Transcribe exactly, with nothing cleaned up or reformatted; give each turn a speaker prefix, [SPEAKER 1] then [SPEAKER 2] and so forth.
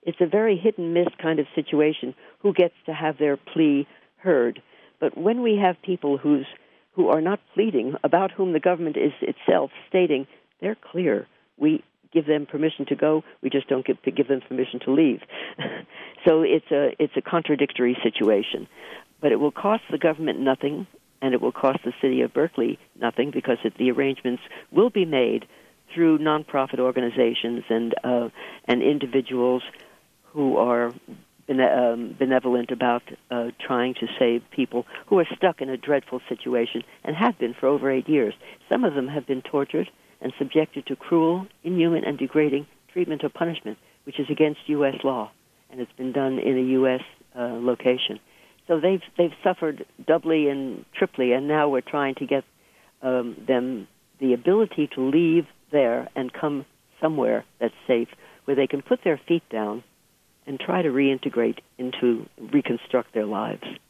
[SPEAKER 1] It's a very hit-and-miss kind of situation, who gets to have their plea heard. But when we have people who's, who are not pleading, about whom the government is itself stating they're clear, we give them permission to go, we just don't give, give them permission to leave. So it's a, it's a contradictory situation. But it will cost the government nothing, and it will cost the city of Berkeley nothing, because it, the arrangements will be made through nonprofit organizations and uh, and individuals who are bene- um, benevolent about uh, trying to save people who are stuck in a dreadful situation and have been for over eight years. Some of them have been tortured and subjected to cruel, inhuman, and degrading treatment or punishment, which is against U S law, and it's been done in a U S uh, location. So they've they've suffered doubly and triply, and now we're trying to get um, them the ability to leave there and come somewhere that's safe, where they can put their feet down and try to reintegrate into, reconstruct their lives.